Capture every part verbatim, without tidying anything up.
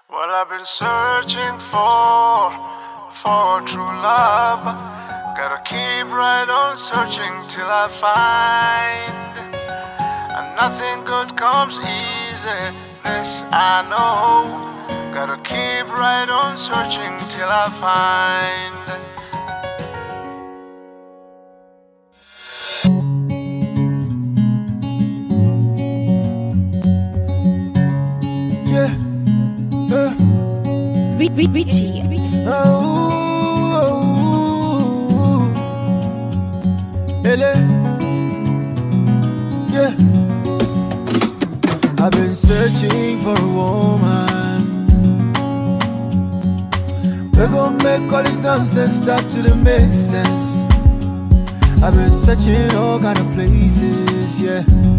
Well, I've been searching for, for true love. Gotta keep right on searching till I find. And nothing good comes easy, this I know. Gotta keep right on searching till I find. Yeah. Uh. Richie. Oh, Ele. Yeah. I've been searching for a woman. We're gonna make all this nonsense start to make sense. I've been searching all kind of places, yeah.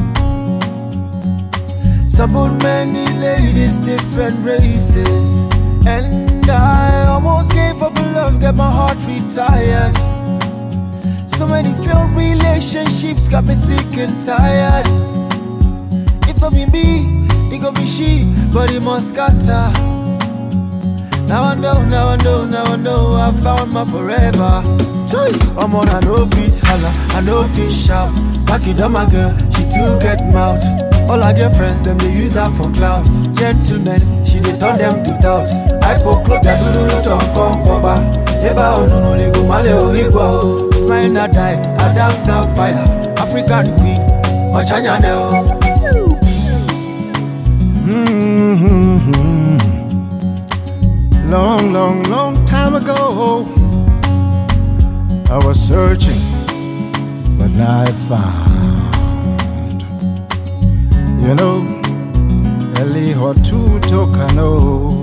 Stumbled many ladies, different races. And I almost gave up on love, get my heart retired. So many failed relationships got me sick and tired. It gon' be me, it gon' be she, but it must scatter. Now I know, now I know, now I know I found my forever. I'm on, I know fish holla, I know fish shout. Back it up my girl, she too get mouth. All I get friends, them they use her for clout. Gentlemen, she they turn them to doubt. I put clock that do no turn come cover. Eba oh no no ligo male oh igwa. Smile na die, I dance na fire. African queen, Ochanya ne oh. Mm-hmm. Long, long, long time ago, I was searching, but now I found. You know, Eli Hotu Tokano.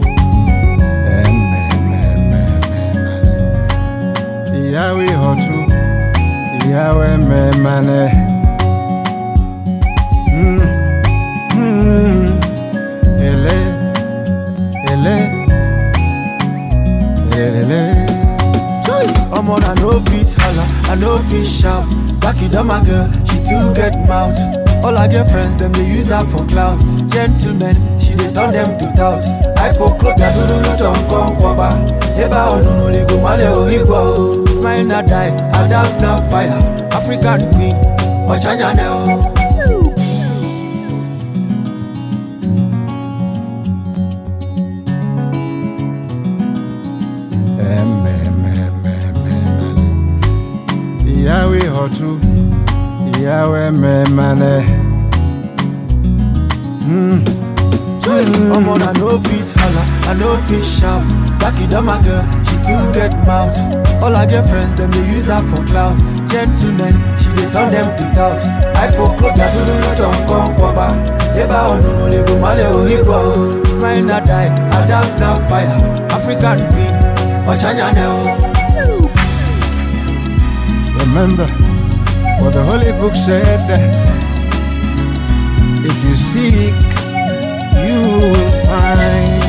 Yahweh Hotu, Yahweh Memane. Hmm, hmm, Ele, Ele, Ele. I'm on, I know fish holla, I know fish shout. Back it up my girl, she too get mouth. All I get friends, them they use her for clout. Gentlemen, she they turn them to doubt. I put clock that do no turn come cover. Eba oh no no ligo male oh igwa. Smile na die, I dance na fire. African queen, Ochanya ne oh. Yahweh Hotu, Yahweh Memane. Hmm. I'm on, I know fish holla, I know fish shout. Back it up my girl, she too get mouth. All I get friends, them they use her for clout. Gentlemen, she they turn them to doubt. I put clock that do no turn come cover. Eba oh no no ligo male oh igwa. Smile na die, I dance na fire. African queen, Ochanya ne oh. Remember what the Holy Book said. If you seek, you will find.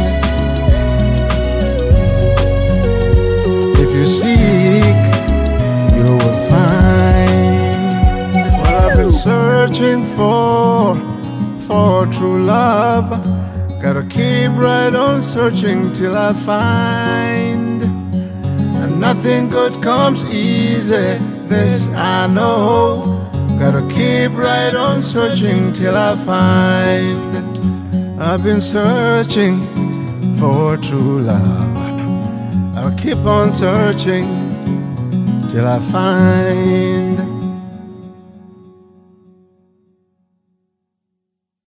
If you seek, you will find. Well, I've been searching for, for true love. Gotta keep right on searching till I find. And nothing good comes easy, this I know. Gotta keep right on searching till I find. I've been searching for true love. I'll keep on searching till I find.